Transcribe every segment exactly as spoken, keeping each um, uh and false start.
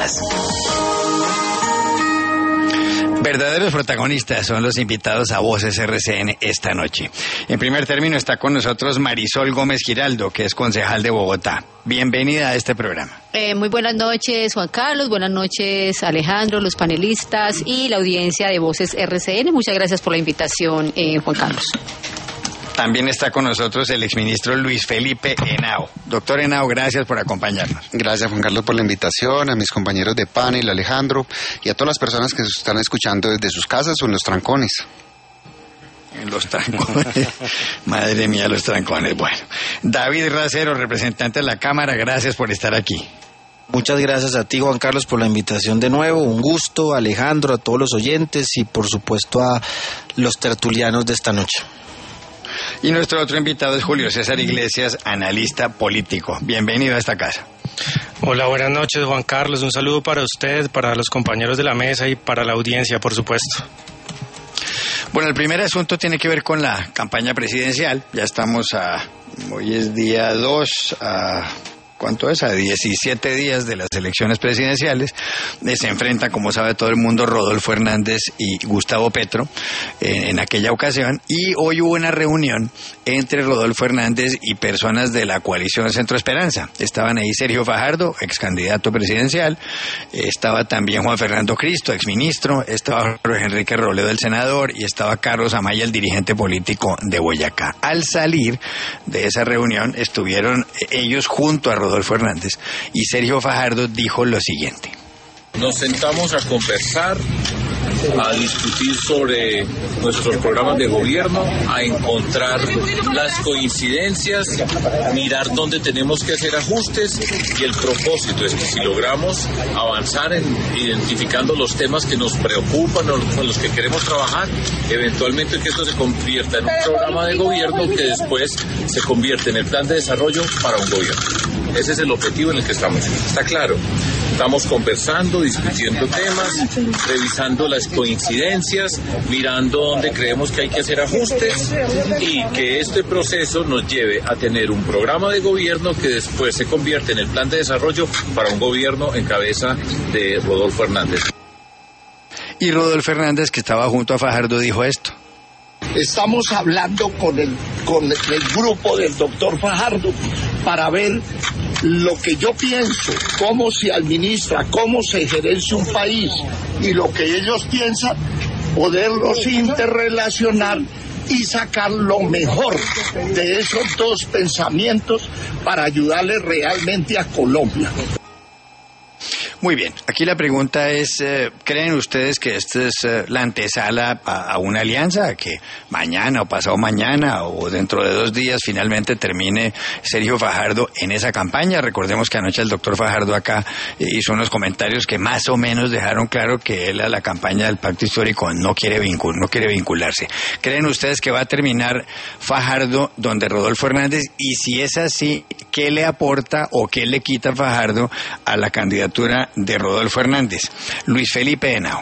más. Verdaderos protagonistas son los invitados a Voces R C N esta noche. En primer término está con nosotros Marisol Gómez Giraldo, que es concejal de Bogotá. Bienvenida a este programa. Eh, muy buenas noches, Juan Carlos. Buenas noches, Alejandro, los panelistas y la audiencia de Voces R C N. Muchas gracias por la invitación, eh, Juan Carlos. También está con nosotros el exministro Luis Felipe Henao. Doctor Henao, gracias por acompañarnos. Gracias, Juan Carlos, por la invitación, a mis compañeros de panel, Alejandro, y a todas las personas que se están escuchando desde sus casas o en los trancones. En los trancones. Madre mía, los trancones. Bueno, David Racero, representante de la Cámara, gracias por estar aquí. Muchas gracias a ti, Juan Carlos, por la invitación de nuevo. Un gusto, Alejandro, a todos los oyentes y, por supuesto, a los tertulianos de esta noche. Y nuestro otro invitado es Julio César Iglesias, analista político. Bienvenido a esta casa. Hola, buenas noches, Juan Carlos. Un saludo para usted, para los compañeros de la mesa y para la audiencia, por supuesto. Bueno, el primer asunto tiene que ver con la campaña presidencial. Ya estamos a... Hoy es día dos, a... ¿Cuánto es? A diecisiete días de las elecciones presidenciales. Se enfrentan, como sabe todo el mundo, Rodolfo Hernández y Gustavo Petro eh, en aquella ocasión. Y hoy hubo una reunión entre Rodolfo Hernández y personas de la coalición Centro Esperanza. Estaban ahí Sergio Fajardo, ex candidato presidencial. Eh, estaba también Juan Fernando Cristo, ex ministro. Estaba Jorge Enrique Robledo, el senador. Y estaba Carlos Amaya, el dirigente político de Boyacá. Al salir de esa reunión estuvieron ellos junto a Rodolfo Hernández y Sergio Fajardo dijo lo siguiente: nos sentamos a conversar, a discutir sobre nuestros programas de gobierno, a encontrar las coincidencias, mirar dónde tenemos que hacer ajustes, y el propósito es que si logramos avanzar en identificando los temas que nos preocupan o con los que queremos trabajar, eventualmente que esto se convierta en un programa de gobierno que después se convierte en el plan de desarrollo para un gobierno. Ese es el objetivo en el que estamos. Está claro. Estamos conversando, discutiendo temas, revisando las coincidencias, mirando dónde creemos que hay que hacer ajustes y que este proceso nos lleve a tener un programa de gobierno que después se convierte en el plan de desarrollo para un gobierno en cabeza de Rodolfo Hernández. Y Rodolfo Hernández, que estaba junto a Fajardo, dijo esto: estamos hablando con el, con el grupo del doctor Fajardo para ver lo que yo pienso, cómo se administra, cómo se gerencia un país, y lo que ellos piensan, poderlos interrelacionar y sacar lo mejor de esos dos pensamientos para ayudarle realmente a Colombia. Muy bien, aquí la pregunta es, eh, ¿creen ustedes que esta es eh, la antesala a, a una alianza, a que mañana o pasado mañana o dentro de dos días finalmente termine Sergio Fajardo en esa campaña? Recordemos que anoche el doctor Fajardo acá eh, hizo unos comentarios que más o menos dejaron claro que él a la campaña del Pacto Histórico no quiere, vincul- no quiere vincularse. ¿Creen ustedes que va a terminar Fajardo donde Rodolfo Hernández? Y si es así, ¿qué le aporta o qué le quita Fajardo a la candidatura de Rodolfo Hernández? Luis Felipe Henao.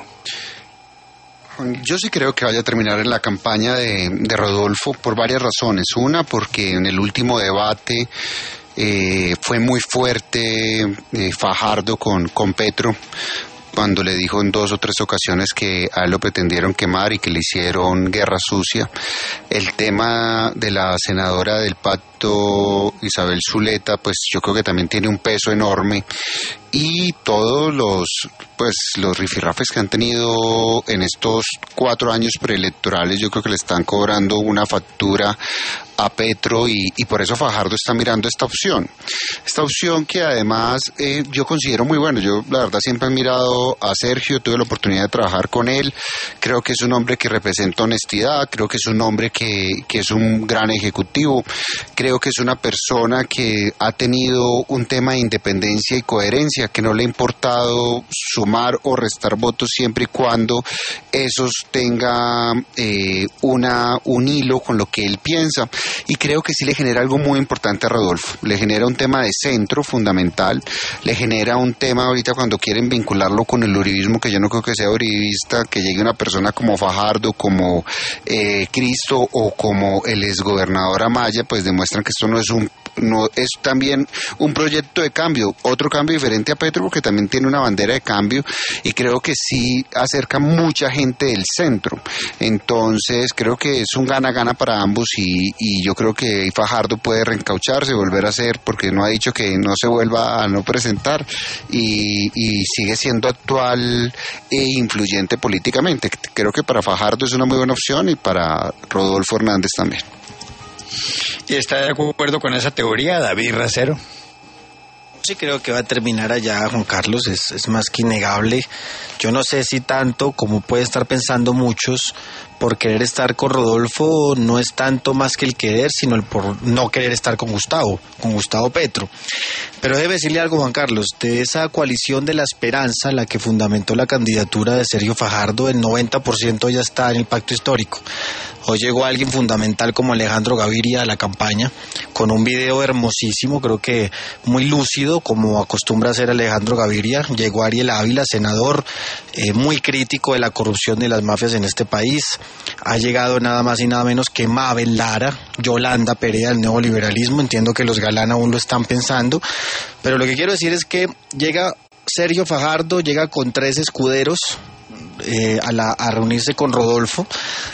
Yo sí creo que vaya a terminar en la campaña de, de Rodolfo por varias razones. Una, porque en el último debate eh, fue muy fuerte eh, Fajardo con, con Petro, cuando le dijo en dos o tres ocasiones que a él lo pretendieron quemar y que le hicieron guerra sucia. El tema de la senadora del Pacto, Isabel Zuleta, pues yo creo que también tiene un peso enorme. Y todos los pues los rifirrafes que han tenido en estos cuatro años preelectorales, yo creo que le están cobrando una factura a Petro, y, y por eso Fajardo está mirando esta opción. Esta opción que además eh, yo considero muy bueno. Yo la verdad siempre he mirado a Sergio, tuve la oportunidad de trabajar con él. Creo que es un hombre que representa honestidad, creo que es un hombre que, que es un gran ejecutivo, creo que es una persona que ha tenido un tema de independencia y coherencia, que no le ha importado sumar o restar votos siempre y cuando esos tengan eh, una, un hilo con lo que él piensa. Y creo que sí le genera algo muy importante a Rodolfo, le genera un tema de centro fundamental, le genera un tema ahorita cuando quieren vincularlo con el uribismo, que yo no creo que sea uribista, que llegue una persona como Fajardo, como eh, Cristo o como el exgobernador Amaya, pues demuestran que esto no es un no es también un proyecto de cambio, otro cambio diferente a Petro, porque también tiene una bandera de cambio y creo que sí acerca mucha gente del centro. Entonces creo que es un gana-gana para ambos y, y yo creo que Fajardo puede reencaucharse, volver a ser, porque no ha dicho que no se vuelva a no presentar y, y sigue siendo actual e influyente políticamente. Creo que para Fajardo es una muy buena opción y para Rodolfo Hernández también. ¿Y está de acuerdo con esa teoría, David Racero? Sí, creo que va a terminar allá, Juan Carlos, es, es más que innegable. Yo no sé si tanto como puede estar pensando muchos, por querer estar con Rodolfo no es tanto más que el querer, sino el por no querer estar con Gustavo, con Gustavo Petro. Pero debe decirle algo, Juan Carlos, de esa coalición de la esperanza, la que fundamentó la candidatura de Sergio Fajardo, el noventa por ciento ya está en el pacto histórico. Hoy llegó alguien fundamental como Alejandro Gaviria a la campaña, con un video hermosísimo, creo que muy lúcido, como acostumbra hacer Alejandro Gaviria. Llegó Ariel Ávila, senador, eh, muy crítico de la corrupción de las mafias en este país. Ha llegado nada más y nada menos que Mabel Lara, Yolanda Perea, el neoliberalismo. Entiendo que los Galán aún lo están pensando, pero lo que quiero decir es que llega Sergio Fajardo, llega con tres escuderos, Eh, a, la, a reunirse con Rodolfo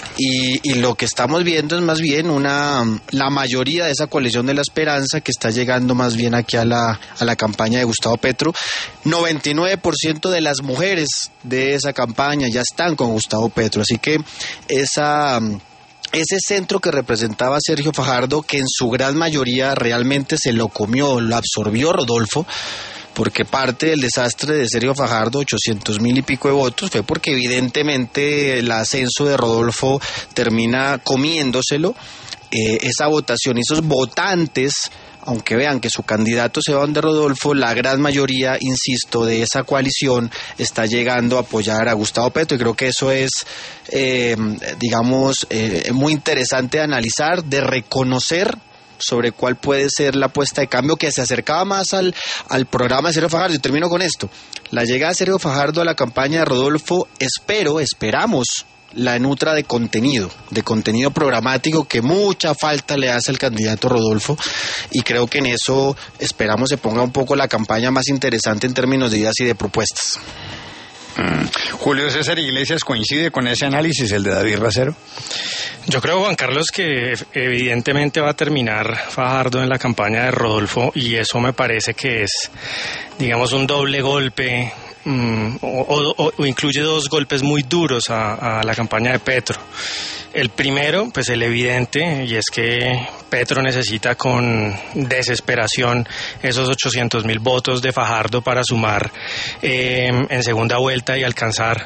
y, y lo que estamos viendo es más bien una la mayoría de esa coalición de la esperanza que está llegando más bien aquí a la, a la campaña de Gustavo Petro. noventa y nueve por ciento de las mujeres de esa campaña ya están con Gustavo Petro, así que esa... ese centro que representaba Sergio Fajardo, que en su gran mayoría realmente se lo comió, lo absorbió Rodolfo, porque parte del desastre de Sergio Fajardo, ochocientos mil y pico de votos, fue porque evidentemente el ascenso de Rodolfo termina comiéndoselo. Eh, esa votación y esos votantes, aunque vean que su candidato se va donde Rodolfo, la gran mayoría, insisto, de esa coalición está llegando a apoyar a Gustavo Petro, y creo que eso es, eh, digamos, eh, muy interesante de analizar, de reconocer sobre cuál puede ser la apuesta de cambio que se acercaba más al, al programa de Sergio Fajardo. Y termino con esto: la llegada de Sergio Fajardo a la campaña de Rodolfo, espero, esperamos, la nutra de contenido, de contenido programático que mucha falta le hace al candidato Rodolfo, y creo que en eso esperamos se ponga un poco la campaña más interesante en términos de ideas y de propuestas. Mm. Julio César Iglesias, ¿coincide con ese análisis, el de David Racero? Yo creo, Juan Carlos, que evidentemente va a terminar Fajardo en la campaña de Rodolfo, y eso me parece que es, digamos, un doble golpe, um, o, o, o incluye dos golpes muy duros a, a la campaña de Petro. El primero, pues el evidente, y es que Petro necesita con desesperación esos ochocientos mil votos de Fajardo para sumar eh, en segunda vuelta y alcanzar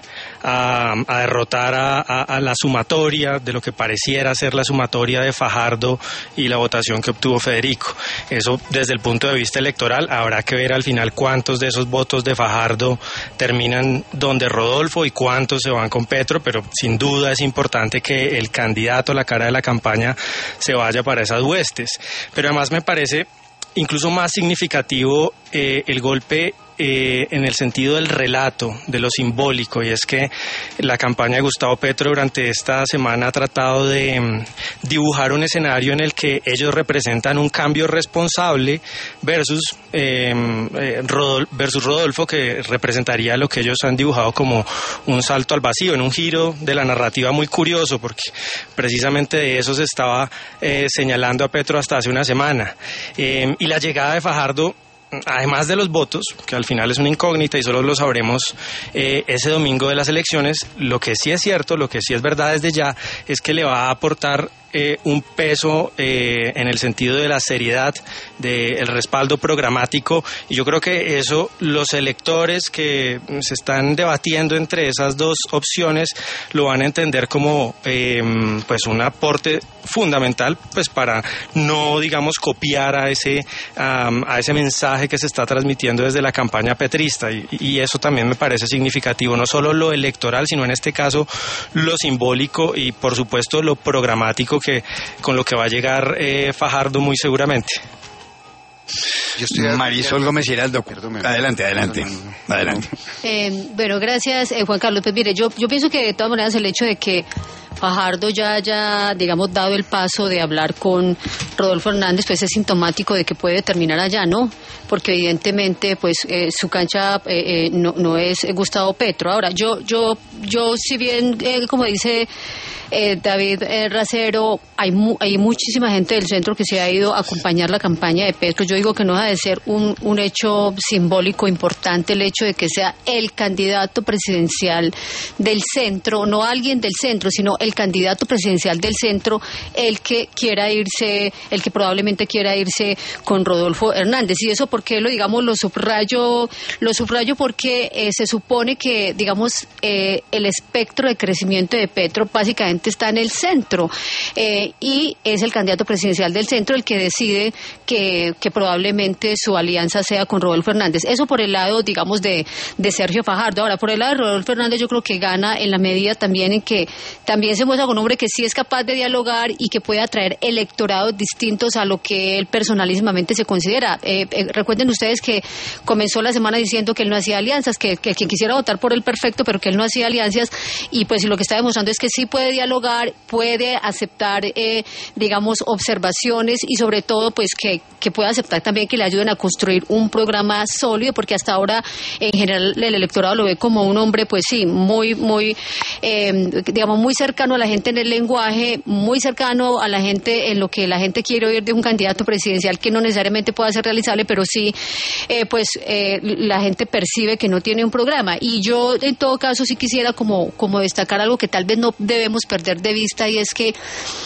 a, a derrotar a, a, a la sumatoria de lo que pareciera ser la sumatoria de Fajardo y la votación que obtuvo Federico. Eso desde el punto de vista electoral habrá que ver al final cuántos de esos votos de Fajardo terminan donde Rodolfo y cuántos se van con Petro, pero sin duda es importante que el candidato, la cara de la campaña, se vaya para esas huestes. Pero además me parece incluso más significativo eh, el golpe eh, en el sentido del relato, de lo simbólico, y es que la campaña de Gustavo Petro durante esta semana ha tratado de um, dibujar un escenario en el que ellos representan un cambio responsable versus, eh, eh, Rodolfo, versus Rodolfo, que representaría lo que ellos han dibujado como un salto al vacío, en un giro de la narrativa muy curioso, porque precisamente de eso se estaba eh, señalando a Petro hasta hace una semana. Eh, y la llegada de Fajardo, además de los votos, que al final es una incógnita y solo lo sabremos eh, ese domingo de las elecciones, lo que sí es cierto, lo que sí es verdad desde ya, es que le va a aportar eh, un peso eh, en el sentido de la seriedad, del respaldo programático, y yo creo que eso los electores que se están debatiendo entre esas dos opciones lo van a entender como eh, pues un aporte fundamental, pues para no, digamos, copiar a ese um, a ese mensaje que se está transmitiendo desde la campaña petrista, y, y eso también me parece significativo, no solo lo electoral, sino en este caso lo simbólico y por supuesto lo programático, que con lo que va a llegar eh, Fajardo muy seguramente. Yo estoy Marisol Gómez Giraldo. Perdón, adelante, adelante, adelante. Eh, bueno, gracias, eh, Juan Carlos. Pues mire, yo, yo pienso que de todas maneras el hecho de que Fajardo ya haya, digamos, dado el paso de hablar con Rodolfo Hernández, pues es sintomático de que puede terminar allá, ¿no? Porque evidentemente, pues eh, su cancha eh, eh, no, no es Gustavo Petro. Ahora, yo, yo, yo, si bien, eh, como dice eh, David eh, Racero, hay, mu hay muchísima gente del centro que se ha ido a acompañar la campaña de Petro. Yo digo que no deja de ser un, un hecho simbólico importante el hecho de que sea el candidato presidencial del centro, no alguien del centro, sino el candidato presidencial del centro, el que quiera irse, el que probablemente quiera irse con Rodolfo Hernández. Y eso, ¿por qué lo digamos? Lo subrayo, lo subrayo porque eh, se supone que, digamos, eh, el espectro de crecimiento de Petro básicamente está en el centro eh, y es el candidato presidencial del centro el que decide que, que probablemente su alianza sea con Rodolfo Hernández. Eso por el lado, digamos, de, de Sergio Fajardo. Ahora, por el lado de Rodolfo Hernández, yo creo que gana en la medida también en que también se muestra con un hombre que sí es capaz de dialogar y que puede atraer electorados distintos a lo que él personalísimamente se considera. Eh, eh, recuerden ustedes que comenzó la semana diciendo que él no hacía alianzas, que, que quien quisiera votar por él perfecto, pero que él no hacía alianzas, y pues lo que está demostrando es que sí puede dialogar, puede aceptar, eh, digamos, observaciones y sobre todo pues que, que pueda aceptar también que le ayuden a construir un programa sólido, porque hasta ahora en general el electorado lo ve como un hombre, pues sí, muy, muy, eh, digamos, muy cercano a la gente en el lenguaje, muy cercano a la gente en lo que la gente quiere oír de un candidato presidencial que no necesariamente pueda ser realizable, pero sí, eh, pues eh, la gente percibe que no tiene un programa. Y yo en todo caso sí quisiera como, como destacar algo que tal vez no debemos perder de vista, y es que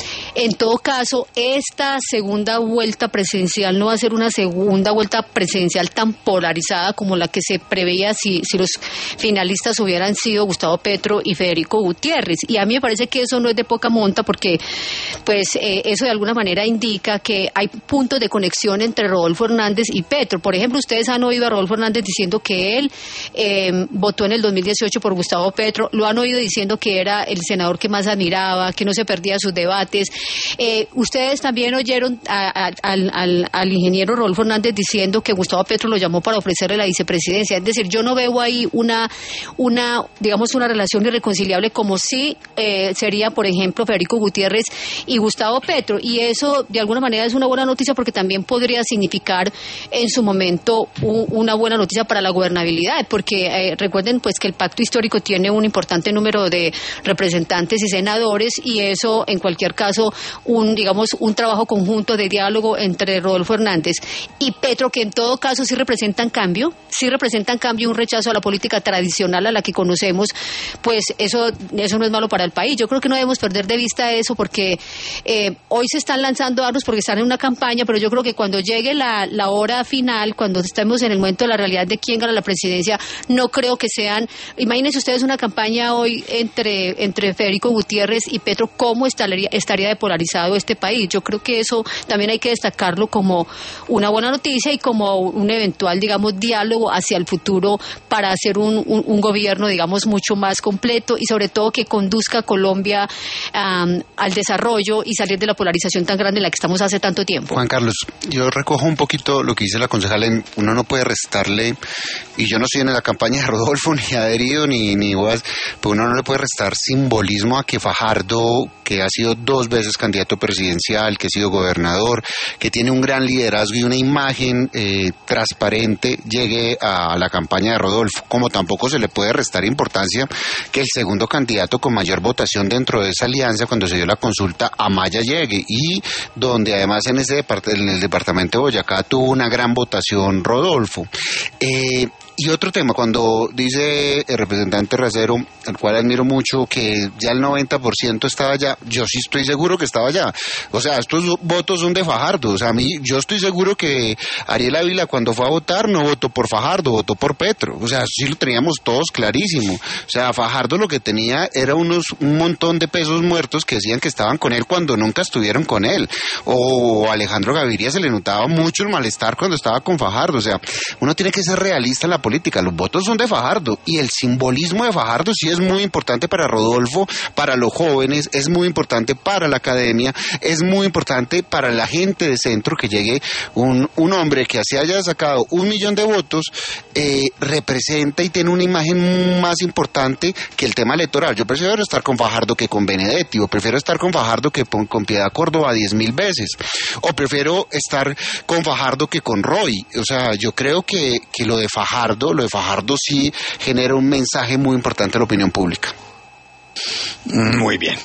en todo caso, esta segunda vuelta presidencial no va a ser una segunda vuelta presidencial tan polarizada como la que se preveía si, si los finalistas hubieran sido Gustavo Petro y Federico Gutiérrez. Y a mí me parece que eso no es de poca monta, porque pues eh, eso de alguna manera indica que hay puntos de conexión entre Rodolfo Hernández y Petro. Por ejemplo, ustedes han oído a Rodolfo Hernández diciendo que él eh, votó en el dos mil dieciocho por Gustavo Petro, lo han oído diciendo que era el senador que más admiraba, que no se perdía sus debates. Eh, ustedes también oyeron a, a, al, al, al ingeniero Rodolfo Hernández diciendo que Gustavo Petro lo llamó para ofrecerle la vicepresidencia. Es decir, yo no veo ahí una, una digamos, una relación irreconciliable como si eh, sería, por ejemplo, Federico Gutiérrez y Gustavo Petro. Y eso, de alguna manera, es una buena noticia, porque también podría significar en su momento un, una buena noticia para la gobernabilidad, porque eh, recuerden pues que el pacto histórico tiene un importante número de representantes y senadores, y eso, en cualquier caso, un, digamos, un trabajo conjunto de diálogo entre Rodolfo Hernández y Petro, que en todo caso sí representan cambio, sí representan cambio, un rechazo a la política tradicional a la que conocemos, pues eso, eso no es malo para el país. Yo creo que no debemos perder de vista eso, porque eh, hoy se están lanzando armas porque están en una campaña, pero yo creo que cuando llegue la, la hora final, cuando estemos en el momento de la realidad de quién gana la presidencia, no creo que sean, imagínense ustedes una campaña hoy entre, entre Federico Gutiérrez y Petro, cómo estaría, estaría depolarizado este país. Yo creo que eso también hay que destacarlo como una buena noticia y como un eventual, digamos, diálogo hacia el futuro para hacer un, un, un gobierno, digamos, mucho más completo y sobre todo que conduzca a Colombia um, al desarrollo y salir de la polarización tan grande en la que estamos hace tanto tiempo. Juan Carlos, yo recojo un poquito lo que dice la concejala. Uno no puede restarle, y yo no estoy en la campaña de Rodolfo, ni adherido, ni, ni voy, pero uno no le puede restar simbolismo a que Fajardo, que ha sido dos veces candidato presidencial, que ha sido gobernador, que tiene un gran liderazgo y una imagen eh, transparente, llegue a la campaña de Rodolfo, como tampoco se le puede restar importancia que el segundo candidato con mayor votación dentro de esa alianza, cuando se dio la consulta, Amaya, llegue, y donde además en, ese depart- en el departamento de Boyacá tuvo una gran votación Rodolfo. Eh, Y otro tema, cuando dice el representante Racero, al cual admiro mucho, que ya el noventa por ciento estaba allá, yo sí estoy seguro que estaba allá. O sea, estos votos son de Fajardo. O sea, a mí, yo estoy seguro que Ariel Ávila, cuando fue a votar, no votó por Fajardo, votó por Petro. O sea, sí lo teníamos todos clarísimo. O sea, Fajardo lo que tenía era unos un montón de pesos muertos que decían que estaban con él cuando nunca estuvieron con él. O Alejandro Gaviria se le notaba mucho el malestar cuando estaba con Fajardo. O sea, uno tiene que ser realista en la política, los votos son de Fajardo y el simbolismo de Fajardo sí es muy importante para Rodolfo, para los jóvenes, es muy importante para la academia, es muy importante para la gente de centro que llegue un, un hombre que así haya sacado un millón de votos, eh, representa y tiene una imagen más importante que el tema electoral. Yo prefiero estar con Fajardo que con Benedetti, o prefiero estar con Fajardo que con, con Piedad Córdoba diez mil veces, o prefiero estar con Fajardo que con Roy. O sea, yo creo que, que lo de Fajardo, lo de Fajardo sí genera un mensaje muy importante a la opinión pública. Muy bien.